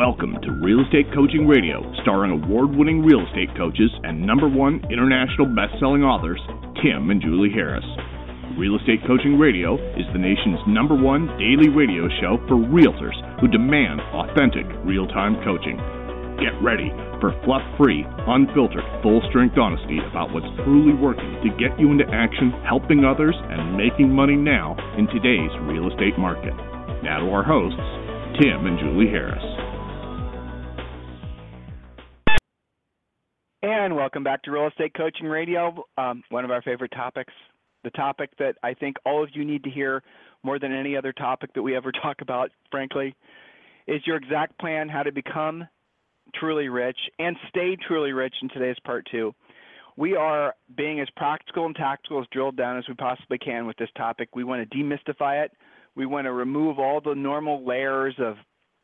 Welcome to Real Estate Coaching Radio, starring award-winning real estate coaches and #1 international best-selling authors, Tim and Julie Harris. Real Estate Coaching Radio is the nation's #1 daily radio show for realtors who demand authentic, real-time coaching. Get ready for fluff-free, unfiltered, full-strength honesty about what's truly working to get you into action, helping others, and making money now in today's real estate market. Now to our hosts, Tim and Julie Harris. And welcome back to Real Estate Coaching Radio, one of our favorite topics, the topic that I think all of you need to hear more than any other topic that we ever talk about, frankly, is your exact plan, how to become truly rich and stay truly rich in today's part 2. We are being as practical and tactical as drilled down as we possibly can with this topic. We want to demystify it. We want to remove all the normal layers of,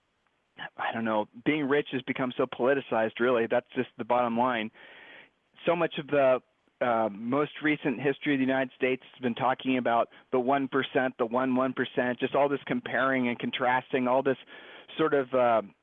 being rich has become so politicized, really. That's just the bottom line. So much of the most recent history of the United States has been talking about the 1%, the 1%, just all this comparing and contrasting, all this sort of,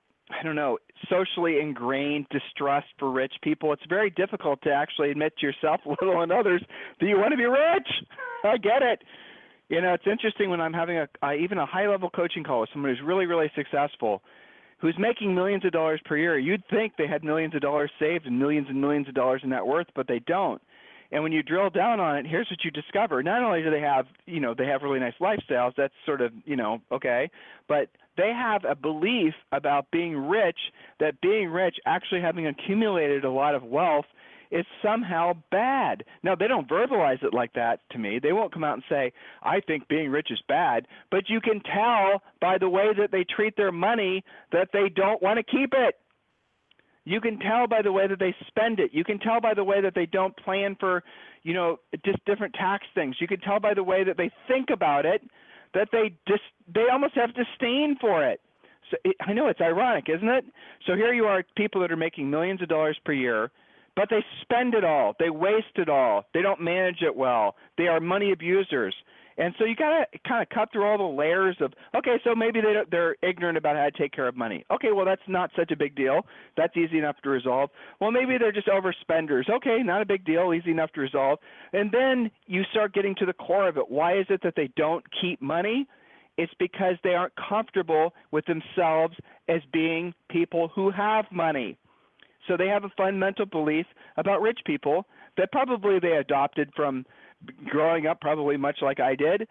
socially ingrained distrust for rich people. It's very difficult to actually admit to yourself, let alone others, that you want to be rich. I get it. You know, it's interesting when I'm having even a high-level coaching call with someone who's really, really successful, who's making millions of dollars per year. You'd think they had millions of dollars saved and millions of dollars in net worth, but they don't. And when you drill down on it, here's what you discover. Not only do they have, they have really nice lifestyles, that's sort of, okay, but they have a belief about being rich, that being rich, actually having accumulated a lot of wealth, is somehow bad. Now, they don't verbalize it like that to me. They won't come out and say, I think being rich is bad, but you can tell by the way that they treat their money that they don't want to keep it. You can tell by the way that they spend it. You can tell by the way that they don't plan for, just different tax things. You can tell by the way that they think about it that they almost have disdain for it. So I know it's ironic, isn't it? So here you are, people that are making millions of dollars per year, but they spend it all. They waste it all. They don't manage it well. They are money abusers. And so you got to kind of cut through all the layers of, okay, so maybe they're ignorant about how to take care of money. Okay, well, that's not such a big deal. That's easy enough to resolve. Well, maybe they're just overspenders. Okay, not a big deal, easy enough to resolve. And then you start getting to the core of it. Why is it that they don't keep money? It's because they aren't comfortable with themselves as being people who have money. So they have a fundamental belief about rich people that probably they adopted from growing up, probably much like I did.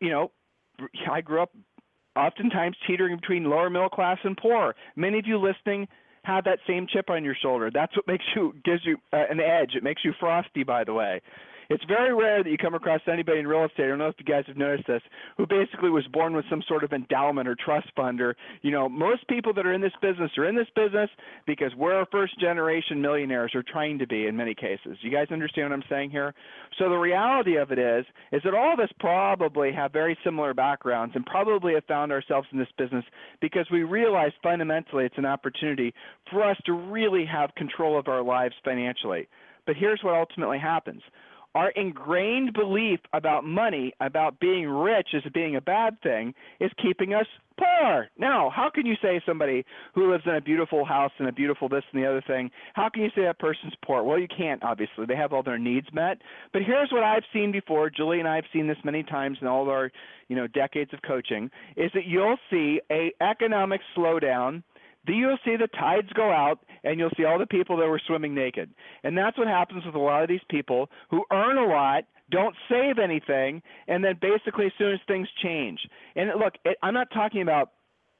I grew up oftentimes teetering between lower middle class and poor. Many of you listening have that same chip on your shoulder. That's what gives you an edge. It makes you frosty, by the way. It's very rare that you come across anybody in real estate, I don't know if you guys have noticed this, who basically was born with some sort of endowment or trust fund or, most people that are in this business are in this business because we're first-generation millionaires or trying to be in many cases. You guys understand what I'm saying here? So the reality of it is that all of us probably have very similar backgrounds and probably have found ourselves in this business because we realize fundamentally it's an opportunity for us to really have control of our lives financially. But here's what ultimately happens. Our ingrained belief about money, about being rich as being a bad thing, is keeping us poor. Now, how can you say somebody who lives in a beautiful house and a beautiful this and the other thing, how can you say that person's poor? Well, you can't, obviously. They have all their needs met. But here's what I've seen before. Julie and I have seen this many times in all of our decades of coaching, is that you'll see an economic slowdown. You'll see the tides go out, and you'll see all the people that were swimming naked. And that's what happens with a lot of these people who earn a lot, don't save anything, and then basically as soon as things change. And look, I'm not talking about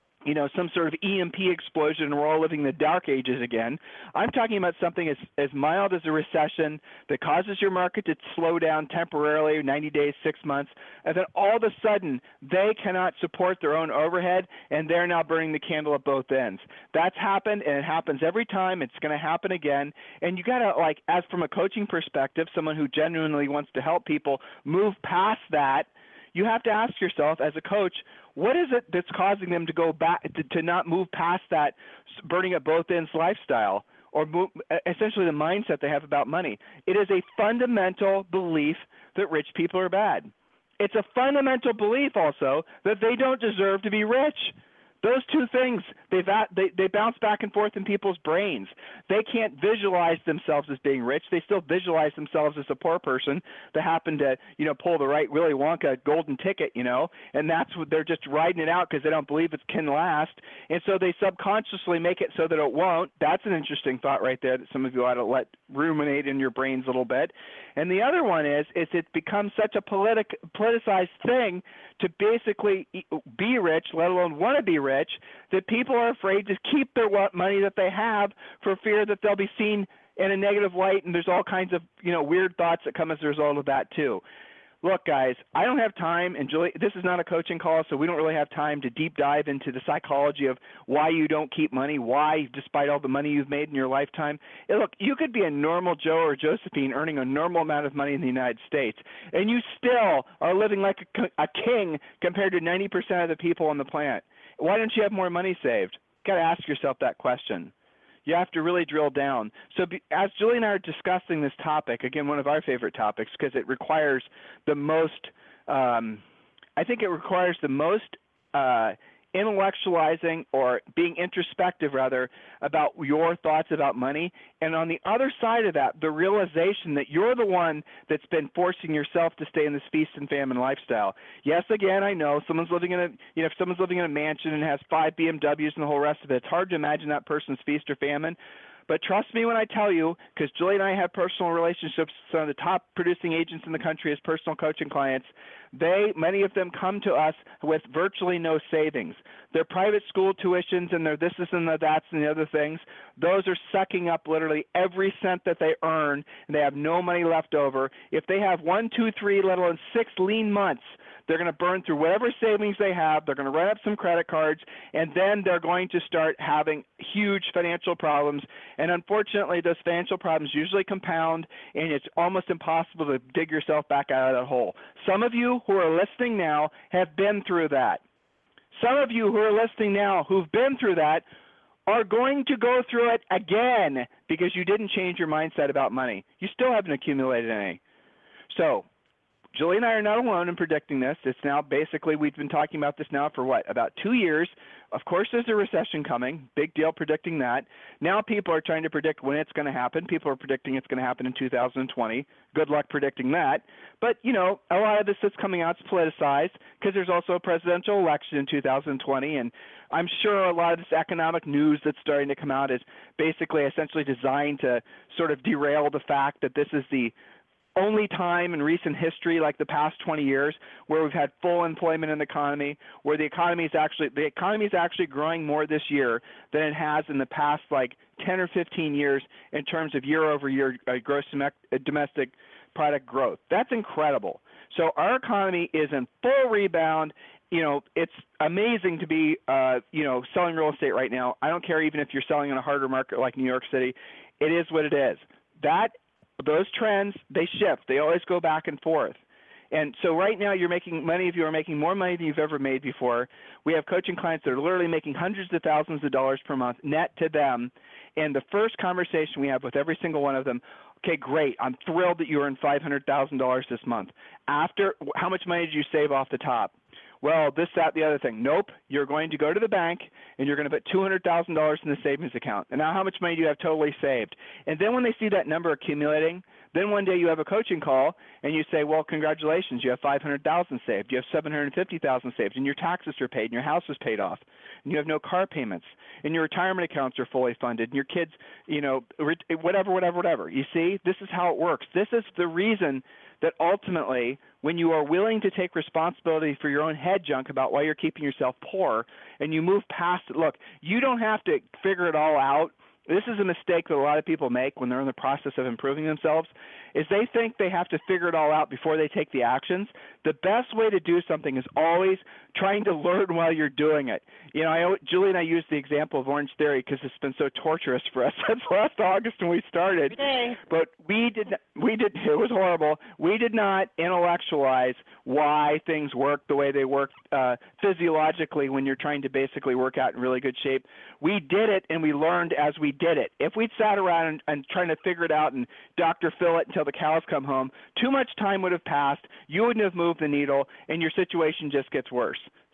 some sort of EMP explosion and we're all living in the dark ages again. I'm talking about something as mild as a recession that causes your market to slow down temporarily, 90 days, 6 months, and then all of a sudden they cannot support their own overhead and they're now burning the candle at both ends. That's happened, and it happens every time. It's going to happen again. And you got to, as from a coaching perspective, someone who genuinely wants to help people move past that, you have to ask yourself as a coach, what is it that's causing them to go back to not move past that burning at both ends lifestyle, or essentially the mindset they have about money? It is a fundamental belief that rich people are bad. It's a fundamental belief also that they don't deserve to be rich. Those two things, they bounce back and forth in people's brains. They can't visualize themselves as being rich. They still visualize themselves as a poor person that happened to, pull the right Willy Wonka golden ticket, and that's what they're just riding it out because they don't believe it can last. And so they subconsciously make it so that it won't. That's an interesting thought right there that some of you ought to let ruminate in your brains a little bit. And the other one is it becomes such a politicized thing to basically be rich, let alone want to be rich, that people are afraid to keep their money that they have for fear that they'll be seen in a negative light, and there's all kinds of weird thoughts that come as a result of that too. Look, guys, I don't have time, and Julie, this is not a coaching call, so we don't really have time to deep dive into the psychology of why you don't keep money, why, despite all the money you've made in your lifetime. And look, you could be a normal Joe or Josephine earning a normal amount of money in the United States, and you still are living like a king compared to 90% of the people on the planet. Why don't you have more money saved? You've got to ask yourself that question. You have to really drill down. So as Julie and I are discussing this topic, again, one of our favorite topics, because it requires the most, I think it requires the most intellectualizing or being introspective, rather, about your thoughts about money. And on the other side of that, the realization that you're the one that's been forcing yourself to stay in this feast and famine lifestyle. Yes, again, I know someone's living in if someone's living in a mansion and has 5 BMWs and the whole rest of it, it's hard to imagine that person's feast or famine. But trust me when I tell you, because Julie and I have personal relationships with some of the top producing agents in the country as personal coaching clients, many of them come to us with virtually no savings. Their private school tuitions and their thises and the that's and the other things, those are sucking up literally every cent that they earn, and they have no money left over. If they have 1, 2, 3, let alone 6 lean months, they're going to burn through whatever savings they have. They're going to run up some credit cards, and then they're going to start having huge financial problems. And unfortunately, those financial problems usually compound, and it's almost impossible to dig yourself back out of that hole. Some of you who are listening now have been through that. Some of you who are listening now who've been through that are going to go through it again because you didn't change your mindset about money. You still haven't accumulated any. So Julie and I are not alone in predicting this. It's now basically, we've been talking about this now for about 2 years. Of course, there's a recession coming. Big deal predicting that. Now people are trying to predict when it's going to happen. People are predicting it's going to happen in 2020. Good luck predicting that. But, a lot of this that's coming out is politicized because there's also a presidential election in 2020. And I'm sure a lot of this economic news that's starting to come out is basically essentially designed to sort of derail the fact that this is the only time in recent history, like the past 20 years, where we've had full employment in the economy, where the economy is actually growing more this year than it has in the past 10 or 15 years in terms of year-over-year gross domestic product growth. That's incredible. So our economy is in full rebound. It's amazing to be, selling real estate right now. I don't care even if you're selling in a harder market like New York City. It is what it is. Those trends, they shift. They always go back and forth. And so right now many of you are making more money than you've ever made before. We have coaching clients that are literally making hundreds of thousands of dollars per month net to them. And the first conversation we have with every single one of them, okay, great, I'm thrilled that you earned $500,000 this month. After, how much money did you save off the top? Well, this, that, the other thing. Nope. You're going to go to the bank and you're going to put $200,000 in the savings account. And now how much money do you have totally saved? And then when they see that number accumulating, then one day you have a coaching call and you say, well, congratulations, you have $500,000 saved. You have $750,000 saved, and your taxes are paid, and your house is paid off, and you have no car payments, and your retirement accounts are fully funded, and your kids, whatever. You see, this is how it works. This is the reason that ultimately, when you are willing to take responsibility for your own head junk about why you're keeping yourself poor, and you move past it, look, you don't have to figure it all out. This is a mistake that a lot of people make when they're in the process of improving themselves, is they think they have to figure it all out before they take the actions. The best way to do something is always trying to learn while you're doing it. Julie and I use the example of Orange Theory because it's been so torturous for us since last August when we started. But it was horrible. We did not intellectualize why things work the way they work physiologically when you're trying to basically work out in really good shape. We did it, and we learned as we did it. If we'd sat around and trying to figure it out and Dr. Phil it until the cows come home, too much time would have passed, you wouldn't have moved the needle, and your situation just gets worse.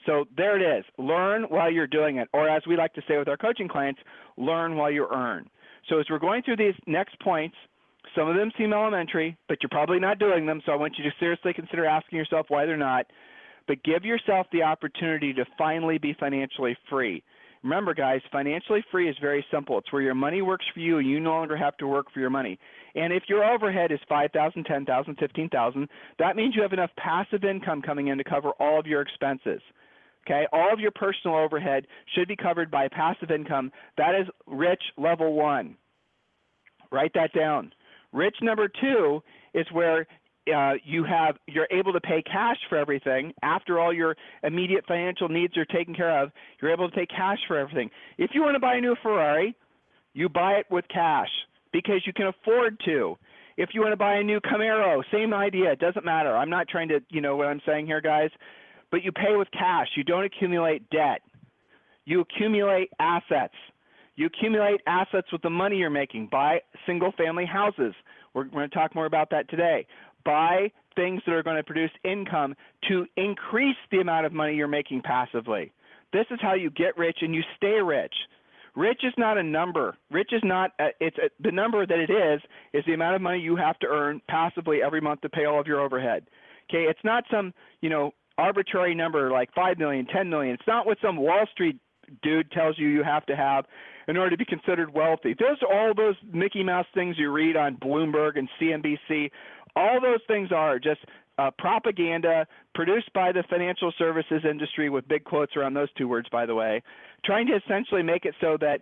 So there it is. Learn while you're doing it, or as we like to say with our coaching clients, learn while you earn. So as we're going through these next points, some of them seem elementary, but you're probably not doing them, so I want you to seriously consider asking yourself why they're not. But give yourself the opportunity to finally be financially free. Remember, guys, financially free is very simple. It's where your money works for you and you no longer have to work for your money. And if your overhead is $5,000, $10,000, $15,000, that means you have enough passive income coming in to cover all of your expenses. Okay, all of your personal overhead should be covered by passive income. That is rich level 1. Write that down. Rich number 2 is where you're able to pay cash for everything. After all your immediate financial needs are taken care of, you're able to pay cash for everything. If you want to buy a new Ferrari, you buy it with cash because you can afford to. If you want to buy a new Camaro, same idea. It doesn't matter. I'm not trying to, what I'm saying here, guys, but you pay with cash. You don't accumulate debt. You accumulate assets. You accumulate assets with the money you're making. Buy single-family houses. We're going to talk more about that today. Buy things that are going to produce income to increase the amount of money you're making passively. This is how you get rich and you stay rich. Rich is not a number. Rich is not the number that it is the amount of money you have to earn passively every month to pay all of your overhead. Okay, it's not some, arbitrary number like 5 million, 10 million. It's not what some Wall Street dude tells you have to have in order to be considered wealthy. Those are all those Mickey Mouse things you read on Bloomberg and CNBC. All those things are just propaganda produced by the financial services industry, with big quotes around those two words, by the way, trying to essentially make it so that,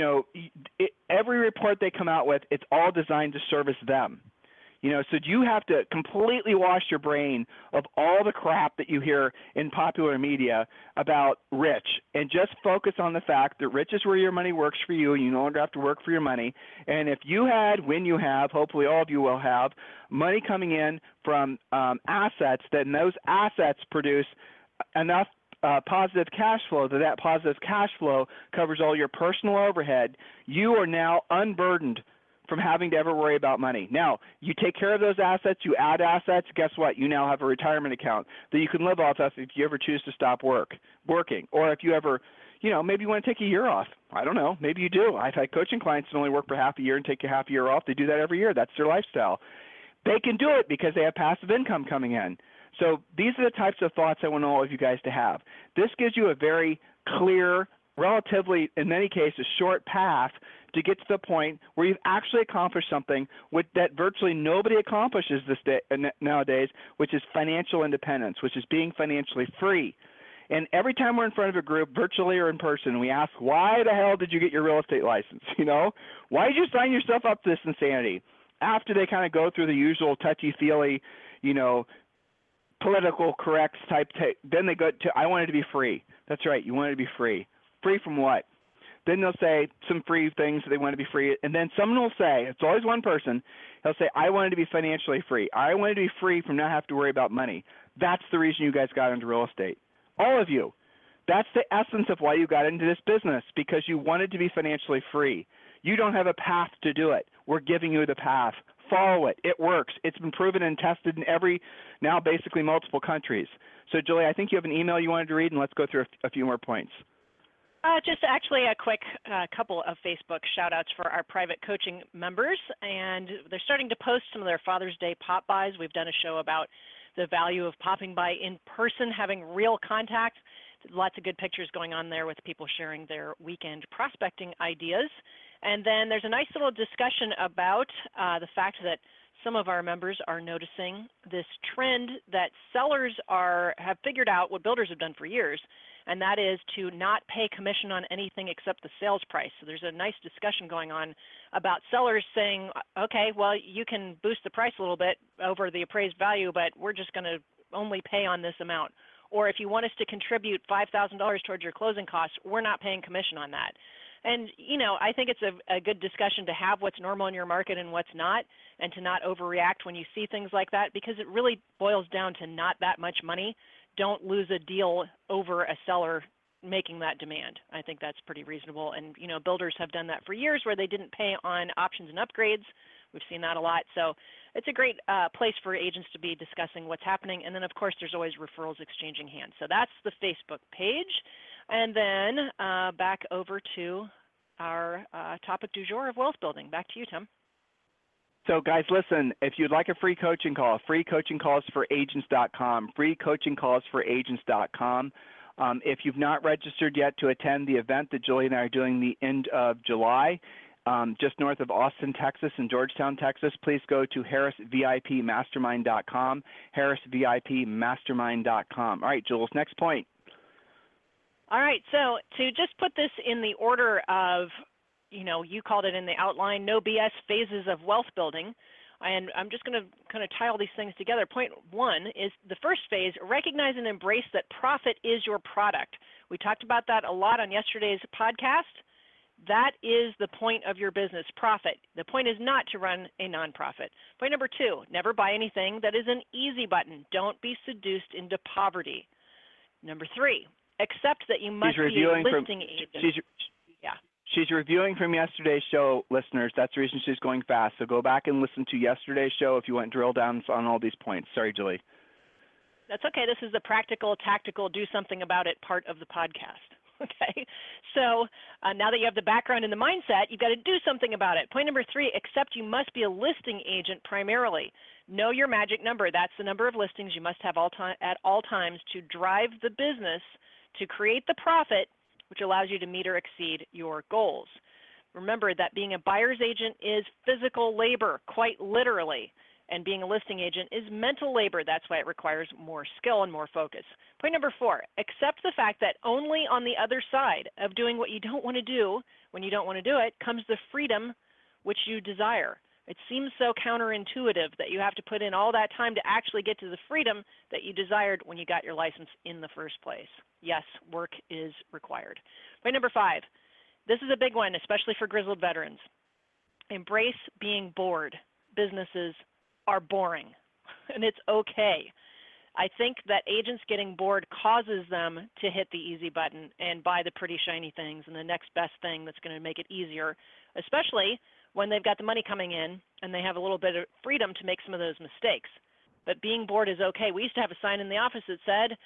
every report they come out with, it's all designed to service them. So you have to completely wash your brain of all the crap that you hear in popular media about rich and just focus on the fact that rich is where your money works for you and you no longer have to work for your money. And if you had, when you have, hopefully all of you will have, money coming in from assets, then those assets produce enough positive cash flow that positive cash flow covers all your personal overhead. You are now unburdened from having to ever worry about money. Now, you take care of those assets, you add assets, guess what? You now have a retirement account that you can live off of if you ever choose to stop working. Or if you ever, maybe you want to take a year off. I don't know. Maybe you do. I've had coaching clients that only work for half a year and take a half a year off. They do that every year. That's their lifestyle. They can do it because they have passive income coming in. So these are the types of thoughts I want all of you guys to have. This gives you a very clear, relatively, in many cases, short path to get to the point where you've actually accomplished something that virtually nobody accomplishes nowadays, which is financial independence, which is being financially free. And every time we're in front of a group, virtually or in person, we ask, why the hell did you get your real estate license? Why did you sign yourself up to this insanity? After they kind of go through the usual touchy-feely, political correct type, then they go to, I wanted to be free. That's right, you wanted to be free. Free from what? Then they'll say some free things that they want to be free. And then someone will say, it's always one person, he'll say, I wanted to be financially free. I wanted to be free from not having to worry about money. That's the reason you guys got into real estate. All of you. That's the essence of why you got into this business, because you wanted to be financially free. You don't have a path to do it. We're giving you the path. Follow it. It works. It's been proven and tested in now basically multiple countries. So, Julie, I think you have an email you wanted to read, and let's go through a few more points. Just actually a quick couple of Facebook shout-outs for our private coaching members, and they're starting to post some of their Father's Day pop-bys. We've done a show about the value of popping by in person, having real contact. Lots of good pictures going on there with people sharing their weekend prospecting ideas. And then there's a nice little discussion about the fact that some of our members are noticing this trend that sellers have figured out what builders have done for years, and that is to not pay commission on anything except the sales price. So there's a nice discussion going on about sellers saying, okay, well, you can boost the price a little bit over the appraised value, but we're just going to only pay on this amount. Or if you want us to contribute $5,000 towards your closing costs, we're not paying commission on that. And, I think it's a good discussion to have what's normal in your market and what's not, and to not overreact when you see things like that, because it really boils down to not that much money. Don't lose a deal over a seller making that demand. I think that's pretty reasonable. And, builders have done that for years where they didn't pay on options and upgrades We've seen that a lot. So it's a great place for agents to be discussing what's happening. And then, of course, there's always referrals exchanging hands. So that's the Facebook page. And then back over to our topic du jour of wealth building. Back to you, Tim. So, guys, listen, if you'd like a free coaching call, freecoachingcallsforagents.com, freecoachingcallsforagents.com. If you've not registered yet to attend the event that Julie and I are doing the end of July, just north of Austin, Texas and Georgetown, Texas, please go to harrisvipmastermind.com, harrisvipmastermind.com. All right, Jules, next point. All right, so to just put this in the order of, you called it in the outline, no BS phases of wealth building, and I'm just going to kind of tie all these things together. Point one is the first phase, recognize and embrace that profit is your product. We talked about that a lot on yesterday's podcast. That is the point of your business, profit. The point is not to run a nonprofit. Point number two, never buy anything that is an easy button. Don't be seduced into poverty. Number three, accept that you must be a listing agent. She's reviewing from yesterday's show, listeners. That's the reason she's going fast. So go back and listen to yesterday's show if you want to drill down on all these points. Sorry, Julie. That's okay. This is the practical, tactical, do something about it part of the podcast. Okay, so now that you have the background and the mindset, you've got to do something about it. Point number three, accept you must be a listing agent primarily. Know your magic number. That's the number of listings you must have at all times to drive the business, to create the profit, which allows you to meet or exceed your goals. Remember that being a buyer's agent is physical labor, quite literally, and being a listing agent is mental labor. That's why it requires more skill and more focus. Point number four, accept the fact that only on the other side of doing what you don't want to do, when you don't want to do it, comes the freedom which you desire. It seems so counterintuitive that you have to put in all that time to actually get to the freedom that you desired when you got your license in the first place. Yes, work is required. Point number five, this is a big one, especially for grizzled veterans. Embrace being bored. Businesses are boring, and it's okay. I think that agents getting bored causes them to hit the easy button and buy the pretty shiny things and the next best thing that's going to make it easier, especially when they've got the money coming in and they have a little bit of freedom to make some of those mistakes. But being bored is okay. We used to have a sign in the office that said,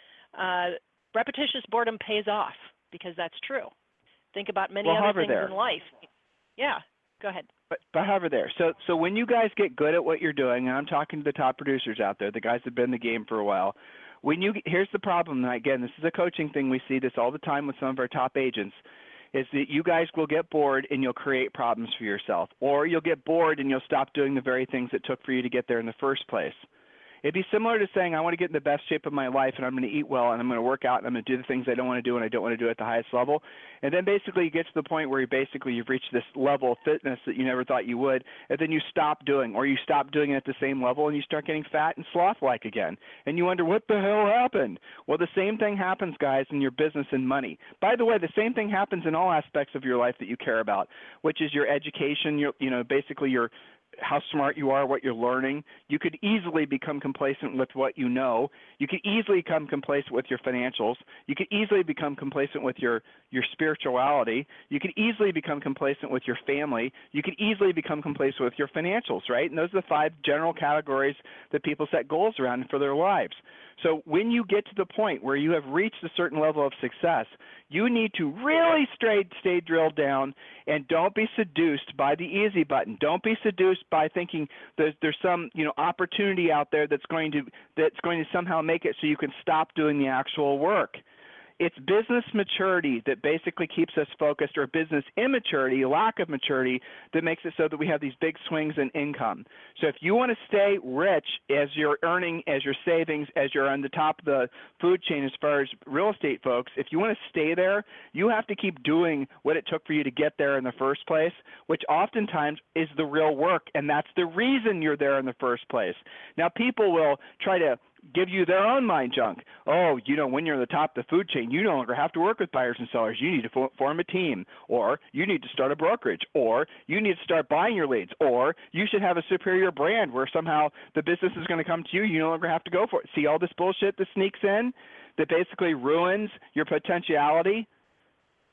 repetitious boredom pays off, because that's true. Think about many other things in life. Yeah, go ahead. But however there. So when you guys get good at what you're doing, and I'm talking to the top producers out there, the guys that have been in the game for a while, here's the problem. And again, this is a coaching thing. We see this all the time with some of our top agents, is that you guys will get bored and you'll create problems for yourself. Or you'll get bored and you'll stop doing the very things it took for you to get there in the first place. It'd be similar to saying, I want to get in the best shape of my life, and I'm going to eat well, and I'm going to work out, and I'm going to do the things I don't want to do, and I don't want to do at the highest level. And then basically you get to the point where you've reached this level of fitness that you never thought you would, and then you stop doing, or you stop doing it at the same level, and you start getting fat and sloth-like again. And you wonder, what the hell happened? Well, the same thing happens, guys, in your business and money. By the way, the same thing happens in all aspects of your life that you care about, which is your education, basically your how smart you are, what you're learning. You could easily become complacent with what you know. You could easily become complacent with your financials. You could easily become complacent with your spirituality. You could easily become complacent with your family. You could easily become complacent with your financials, right? And those are the 5 general categories that people set goals around for their lives. So when you get to the point where you have reached a certain level of success, you need to really stay drilled down, and don't be seduced by the easy button. Don't be seduced by thinking there's some opportunity out there that's going to somehow make it so you can stop doing the actual work. It's business maturity that basically keeps us focused, or business immaturity, lack of maturity, that makes it so that we have these big swings in income. So if you want to stay rich as you're earning, as you're savings, as you're on the top of the food chain as far as real estate folks, if you want to stay there, you have to keep doing what it took for you to get there in the first place, which oftentimes is the real work, and that's the reason you're there in the first place. Now, people will try to give you their own mind junk. Oh, when you're at the top of the food chain, you no longer have to work with buyers and sellers. You need to form a team, or you need to start a brokerage, or you need to start buying your leads, or you should have a superior brand where somehow the business is going to come to you. You no longer have to go for it. See all this bullshit that sneaks in that basically ruins your potentiality?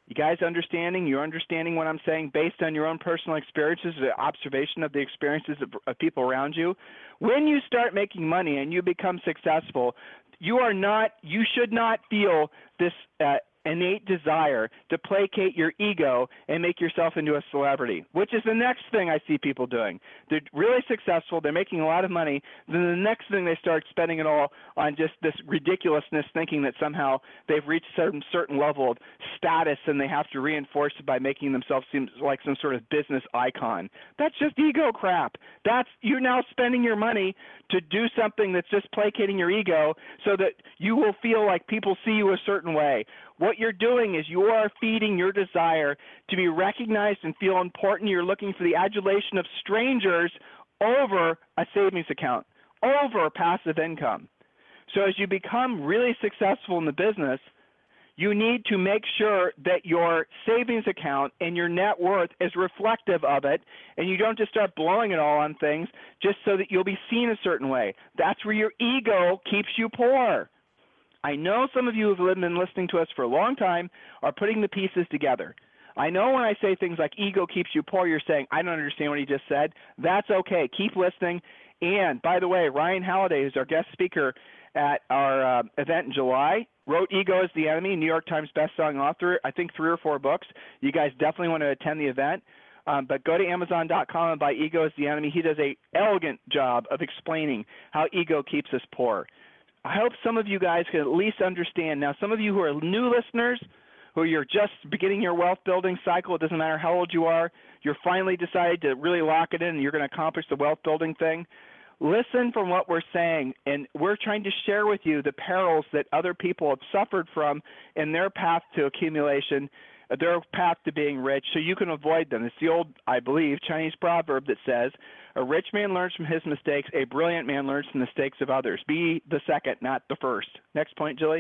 You guys you're understanding what I'm saying based on your own personal experiences, the observation of the experiences of people around you. When you start making money and you become successful, you should not feel this innate desire to placate your ego and make yourself into a celebrity, which is the next thing I see people doing. They're really successful, they're making a lot of money, then the next thing they start spending it all on just this ridiculousness, thinking that somehow they've reached some certain level of status and they have to reinforce it by making themselves seem like some sort of business icon. That's just ego crap. You're now spending your money to do something that's just placating your ego so that you will feel like people see you a certain way. What you're doing is you are feeding your desire to be recognized and feel important. You're looking for the adulation of strangers over a savings account, over passive income. So as you become really successful in the business, you need to make sure that your savings account and your net worth is reflective of it, and you don't just start blowing it all on things just so that you'll be seen a certain way. That's where your ego keeps you poor. I know some of you who have been listening to us for a long time are putting the pieces together. I know when I say things like ego keeps you poor, you're saying, I don't understand what he just said. That's okay. Keep listening. And by the way, Ryan Halliday, who's our guest speaker at our event in July, wrote Ego is the Enemy, New York Times bestselling author, I think 3 or 4 books. You guys definitely want to attend the event. But go to Amazon.com and buy Ego is the Enemy. He does an elegant job of explaining how ego keeps us poor. I hope some of you guys can at least understand. Now, some of you who are new listeners, who you're just beginning your wealth building cycle, it doesn't matter how old you are, you're finally decided to really lock it in and you're going to accomplish the wealth building thing. Listen from what we're saying, and we're trying to share with you the perils that other people have suffered from in their path to accumulation, their path to being rich, so you can avoid them. It's the old, I believe, Chinese proverb that says, a rich man learns from his mistakes, a brilliant man learns from the mistakes of others. Be the second, not the first. Next point, Julie.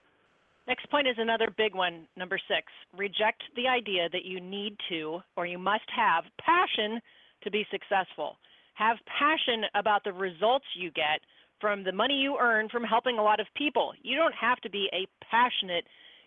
Next point is another big one, number 6. Reject the idea that you need to or you must have passion to be successful. Have passion about the results you get from the money you earn from helping a lot of people. You don't have to be a passionate,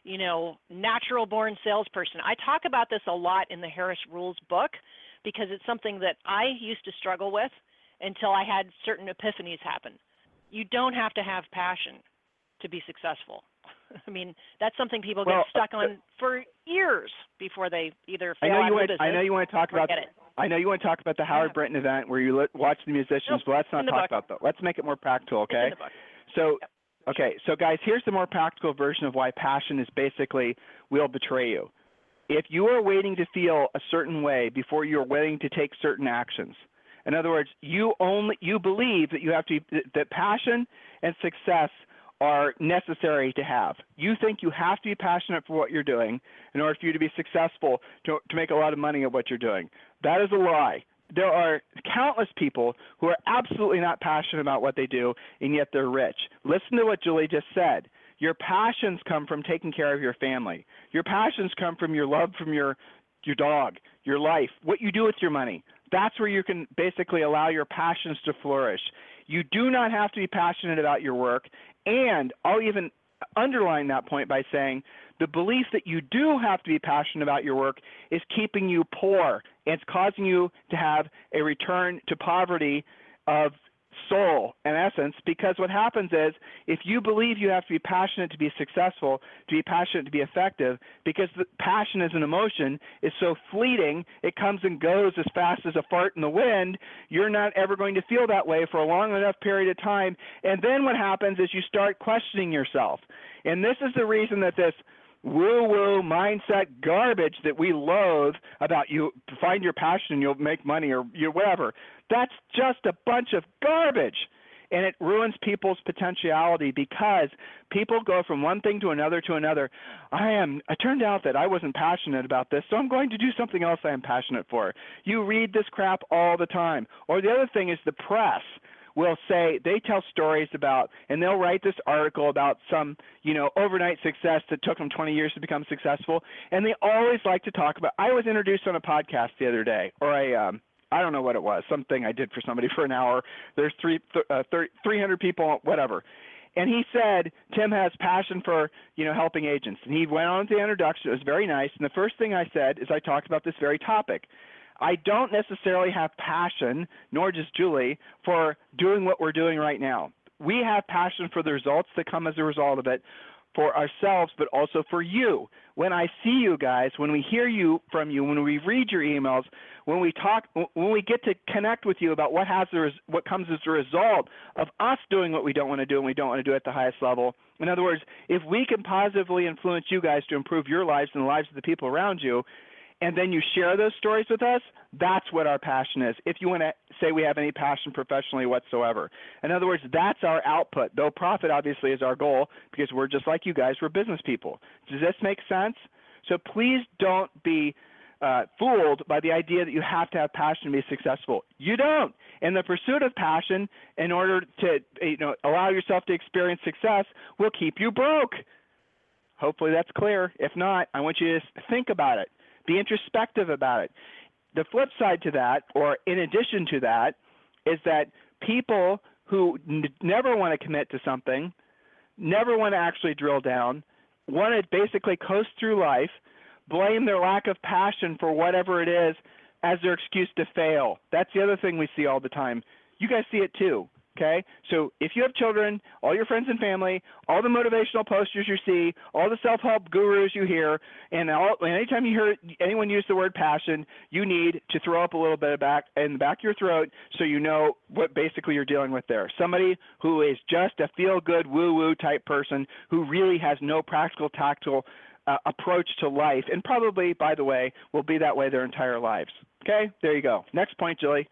natural-born salesperson. I talk about this a lot in the Harris Rules book because it's something that I used to struggle with until I had certain epiphanies happen. You don't have to have passion to be successful. I mean, that's something people get stuck on for years before they either fail out of the business. I know you want to talk about it. I know you want to talk about the Howard Brinton event where you watch the musicians, but let's not talk about that. Let's make it more practical, okay? It's in the book. So, okay, so guys, here's the more practical version of why passion is basically will betray you. If you are waiting to feel a certain way before you're willing to take certain actions, in other words, you believe that you have to that passion and success are necessary to have. You think you have to be passionate for what you're doing in order for you to be successful to make a lot of money at what you're doing. That is a lie. There are countless people who are absolutely not passionate about what they do, and yet they're rich. Listen to what Julie just said. Your passions come from taking care of your family. Your passions come from your love from your dog, your life, what you do with your money. That's where you can basically allow your passions to flourish. You do not have to be passionate about your work, and I'll even underline that point by saying the belief that you do have to be passionate about your work is keeping you poor. It's causing you to have a return to poverty of soul, in essence, because what happens is if you believe you have to be passionate to be successful, to be passionate to be effective, because the passion as an emotion is so fleeting, it comes and goes as fast as a fart in the wind, you're not ever going to feel that way for a long enough period of time. And then what happens is you start questioning yourself. And this is the reason that this woo-woo mindset garbage that we loathe about you find your passion and you'll make money or whatever, that's just a bunch of garbage. And it ruins people's potentiality because people go from one thing to another to another. It turned out that I wasn't passionate about this, so I'm going to do something else I am passionate for. You read this crap all the time. Or the other thing is the press will say, they tell stories about, and they'll write this article about some, overnight success that took them 20 years to become successful, and they always like to talk about, I was introduced on a podcast the other day, or I don't know what it was, something I did for somebody for an hour. There's 300 people, whatever. And he said, Tim has passion for, helping agents. And he went on with the introduction. It was very nice. And the first thing I said is I talked about this very topic. I don't necessarily have passion, nor does Julie, for doing what we're doing right now. We have passion for the results that come as a result of it for ourselves, but also for you. When I see you guys, when we hear from you, when we read your emails, when we talk, when we get to connect with you about what comes as a result of us doing what we don't want to do and we don't want to do at the highest level. In other words, if we can positively influence you guys to improve your lives and the lives of the people around you, and then you share those stories with us, that's what our passion is, if you want to say we have any passion professionally whatsoever. In other words, that's our output, though profit obviously is our goal because we're just like you guys, we're business people. Does this make sense? So please don't be fooled by the idea that you have to have passion to be successful. You don't. And the pursuit of passion in order to allow yourself to experience success will keep you broke. Hopefully that's clear. If not, I want you to think about it. Be introspective about it. The flip side to that, or in addition to that, is that people who never want to commit to something, never want to actually drill down, want to basically coast through life, blame their lack of passion for whatever it is as their excuse to fail. That's the other thing we see all the time. You guys see it too. Okay, so if you have children, all your friends and family, all the motivational posters you see, all the self-help gurus you hear, and anytime you hear anyone use the word passion, you need to throw up a little bit in the back of your throat so you know what basically you're dealing with there. Somebody who is just a feel-good, woo-woo type person who really has no practical, tactical approach to life, and probably, by the way, will be that way their entire lives. Okay, there you go. Next point, Julie.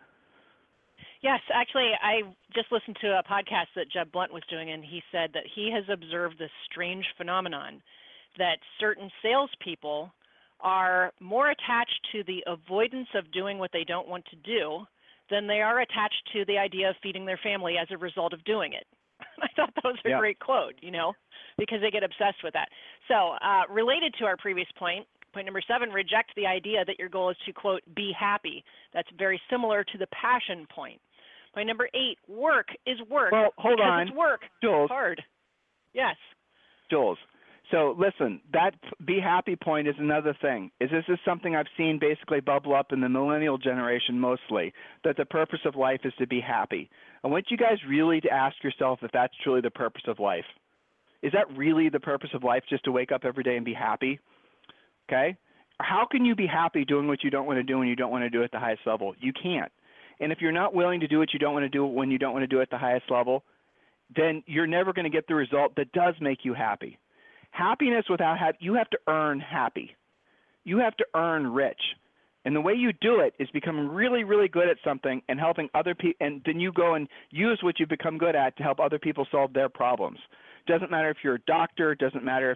Yes, actually, I just listened to a podcast that Jeb Blunt was doing, and he said that he has observed this strange phenomenon that certain salespeople are more attached to the avoidance of doing what they don't want to do than they are attached to the idea of feeding their family as a result of doing it. I thought that was a great quote, because they get obsessed with that. So related to our previous point number 7, reject the idea that your goal is to, quote, be happy. That's very similar to the passion point. Point number 8, work is work. Well, hold on. It's work. Jules. It's hard. Yes. Jules. So listen, that be happy point is another thing. This is something I've seen basically bubble up in the millennial generation mostly, that the purpose of life is to be happy. I want you guys really to ask yourself if that's truly the purpose of life. Is that really the purpose of life, just to wake up every day and be happy? Okay? How can you be happy doing what you don't want to do when you don't want to do it at the highest level? You can't. And if you're not willing to do what you don't want to do when you don't want to do it at the highest level, then you're never going to get the result that does make you happy. Happiness you have to earn happy. You have to earn rich. And the way you do it is become really, really good at something and helping other people, and then you go and use what you've become good at to help other people solve their problems. Doesn't matter if you're a doctor, doesn't matter.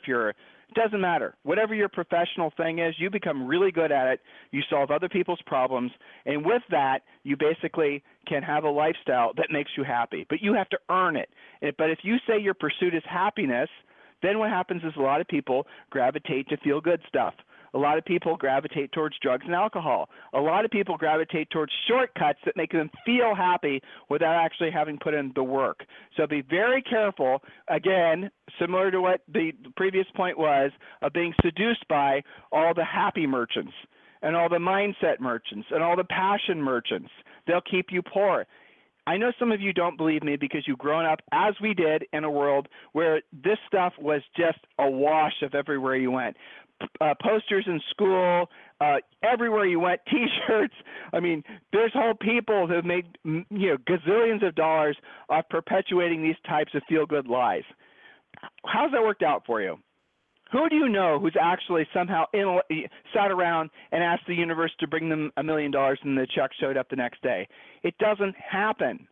Whatever your professional thing is, you become really good at it. You solve other people's problems. And with that, you basically can have a lifestyle that makes you happy. But you have to earn it. But if you say your pursuit is happiness, then what happens is a lot of people gravitate to feel-good stuff. A lot of people gravitate towards drugs and alcohol. A lot of people gravitate towards shortcuts that make them feel happy without actually having put in the work. So be very careful, again, similar to what the previous point was, of being seduced by all the happy merchants and all the mindset merchants and all the passion merchants. They'll keep you poor. I know some of you don't believe me because you've grown up, as we did, in a world where this stuff was just a wash of everywhere you went. Posters in school, everywhere you went, T-shirts. I mean, there's whole people that have made gazillions of dollars off perpetuating these types of feel-good lies. How's that worked out for you? Who do you know who's actually somehow sat around and asked the universe to bring them $1 million and the check showed up the next day? It doesn't happen.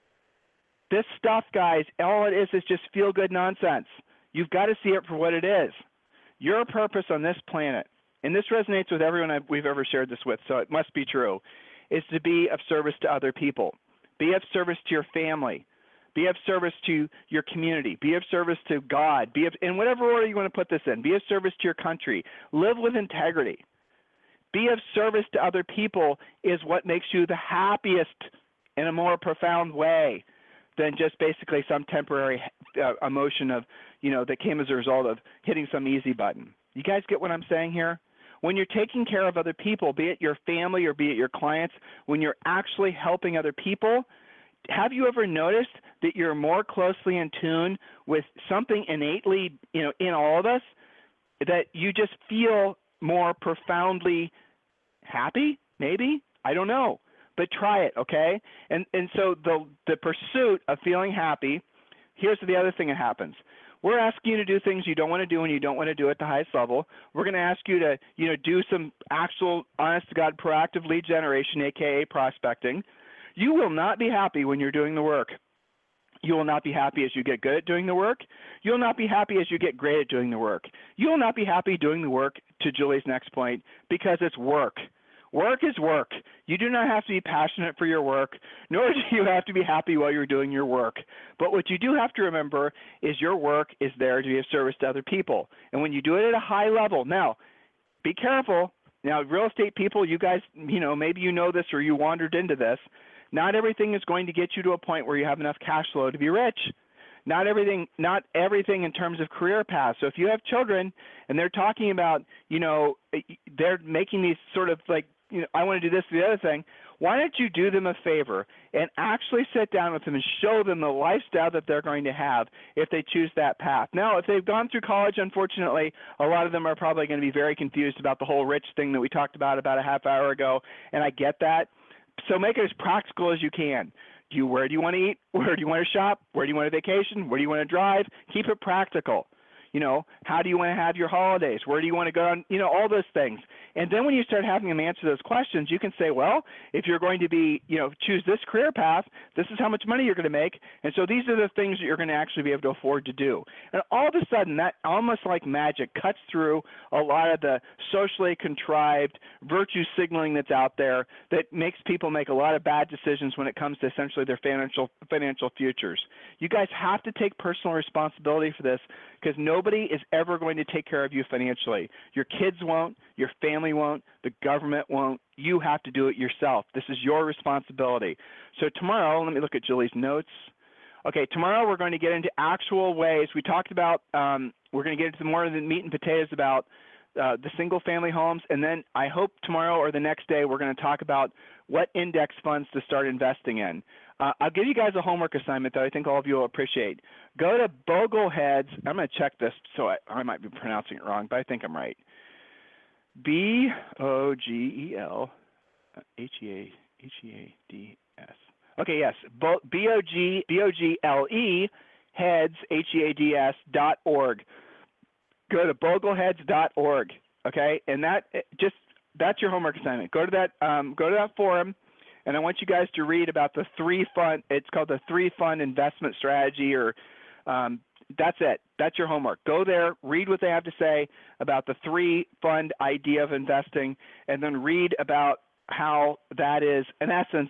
This stuff, guys, all it is just feel-good nonsense. You've got to see it for what it is. Your purpose on this planet, and this resonates with everyone we've ever shared this with, so it must be true, is to be of service to other people. Be of service to your family. Be of service to your community. Be of service to God. In whatever order you want to put this in. Be of service to your country. Live with integrity. Be of service to other people is what makes you the happiest in a more profound way than just basically some temporary emotion of, that came as a result of hitting some easy button. You guys get what I'm saying here? When you're taking care of other people, be it your family or be it your clients, when you're actually helping other people, have you ever noticed that you're more closely in tune with something innately, in all of us, that you just feel more profoundly happy? Maybe, I don't know, but try it, okay? And so the pursuit of feeling happy. Here's the other thing that happens. We're asking you to do things you don't want to do and you don't want to do at the highest level. We're going to ask you to, do some actual, honest-to-God, proactive lead generation, aka prospecting. You will not be happy when you're doing the work. You will not be happy as you get good at doing the work. You will not be happy as you get great at doing the work. You will not be happy doing the work, to Julie's next point, because it's work. Work is work. You do not have to be passionate for your work, nor do you have to be happy while you're doing your work. But what you do have to remember is your work is there to be of service to other people. And when you do it at a high level, now, be careful. Now, real estate people, you guys, maybe you know this or you wandered into this. Not everything is going to get you to a point where you have enough cash flow to be rich. Not everything in terms of career paths. So if you have children and they're talking about, they're making these sort of like, I want to do this or the other thing, why don't you do them a favor and actually sit down with them and show them the lifestyle that they're going to have if they choose that path. Now, if they've gone through college, unfortunately, a lot of them are probably going to be very confused about the whole rich thing that we talked about a half hour ago, and I get that. So make it as practical as you can. Where do you want to eat? Where do you want to shop? Where do you want to vacation? Where do you want to drive? Keep it practical. How do you want to have your holidays? Where do you want to go on? All those things. And then when you start having them answer those questions, you can say, well, if you're going to be, choose this career path, this is how much money you're going to make. And so these are the things that you're going to actually be able to afford to do. And all of a sudden, that almost like magic cuts through a lot of the socially contrived virtue signaling that's out there that makes people make a lot of bad decisions when it comes to essentially their financial futures. You guys have to take personal responsibility for this, because nobody is ever going to take care of you financially. Your kids won't, your family won't, the government won't. You have to do it yourself. This is your responsibility. So tomorrow, let me look at Julie's notes. Okay, tomorrow we're going to get into actual ways. We talked about, we're going to get into more of the meat and potatoes about the single-family homes, and then I hope tomorrow or the next day we're going to talk about what index funds to start investing in. I'll give you guys a homework assignment that I think all of you will appreciate. Go to Bogleheads. I'm going to check this, so I might be pronouncing it wrong, but I think I'm right. B-O-G-E-L-H-E-A-D-S. Okay, yes, B-O-G-L-E, heads, H-E-A-D-S.org. Go to bogleheads.org, okay? And that's your homework assignment. Go to that forum, and I want you guys to read about the it's called the 3-fund investment strategy, or that's it. That's your homework. Go there, read what they have to say about the 3-fund idea of investing, and then read about how that is, in essence,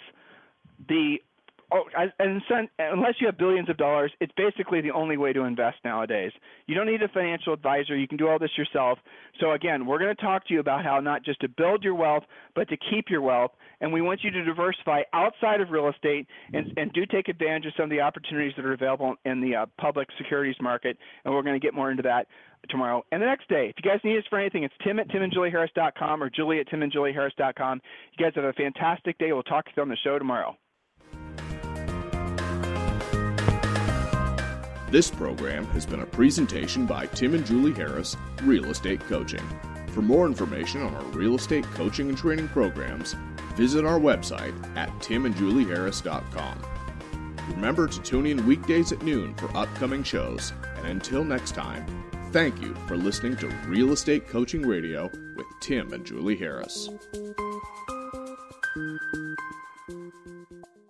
unless you have billions of dollars, it's basically the only way to invest nowadays. You don't need a financial advisor. You can do all this yourself. So again, we're going to talk to you about how not just to build your wealth, but to keep your wealth. And we want you to diversify outside of real estate and do take advantage of some of the opportunities that are available in the public securities market. And we're going to get more into that tomorrow and the next day. If you guys need us for anything, it's tim@timandjulieharris.com or julie@timandjulieharris.com. You guys have a fantastic day. We'll talk to you on the show tomorrow. This program has been a presentation by Tim and Julie Harris, Real Estate Coaching. For more information on our real estate coaching and training programs, visit our website at timandjulieharris.com. Remember to tune in weekdays at noon for upcoming shows, and until next time, thank you for listening to Real Estate Coaching Radio with Tim and Julie Harris.